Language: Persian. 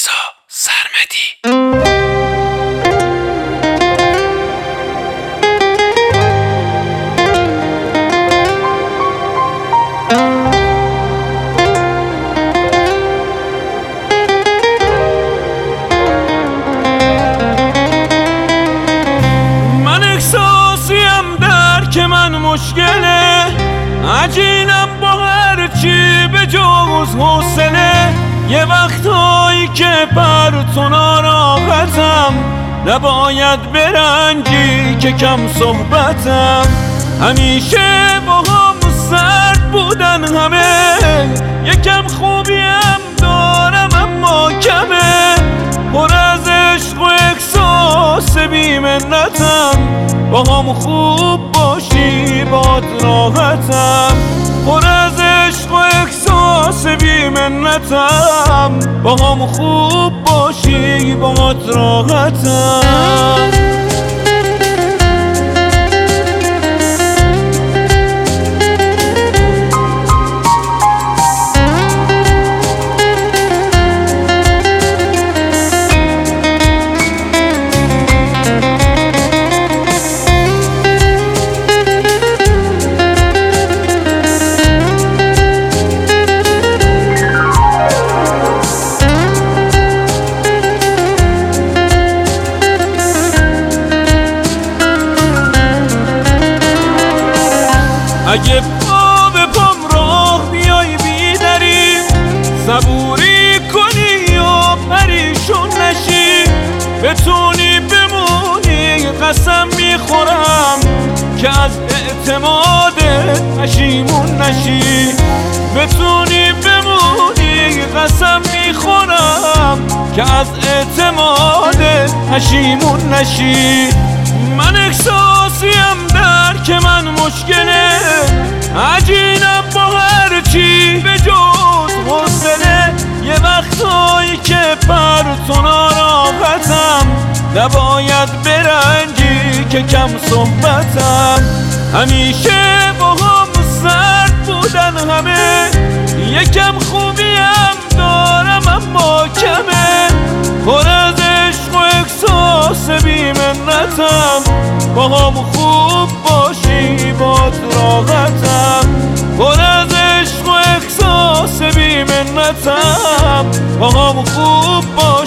رضا سرمدی. من احساسیم که من مشکله، عجینم با هرچی به جز حوصله. یه وقتایی که بر تو ناراحتم، نباید برنجی که کم صحبتم. همیشه با هم سرد بودن همه، یکم خوبیم دارم اما کمه. پر از عشق و احساس بی‌منتم، با هم خوب باشی باد راحتم. پر از عشق و احساس بی‌منتم، با هم خوب باشی باد راحتم. اگه پا به پام راه بیای بیدری، صبوری کنی و پریشون نشی. بتونی بمونی قسم میخورم که از اعتمادت پشیمون نشی. بتونی بمونی قسم میخورم که از اعتمادت پشیمون نشی. من احساسیم که من مشکله، عجینم با هرچی به جز حوصله. یه وقتایی که پر تو ناراحتم، نباید برنجی که کم صحبتم. همیشه با هم سرد بودن همه، یکم خوبیم دارم اما کمه. پر از عشق و احساس بی‌منتم، با هم خوب باشی باد راحتم. پر از عشق و احساس بی‌منتم، با هم خوب باشی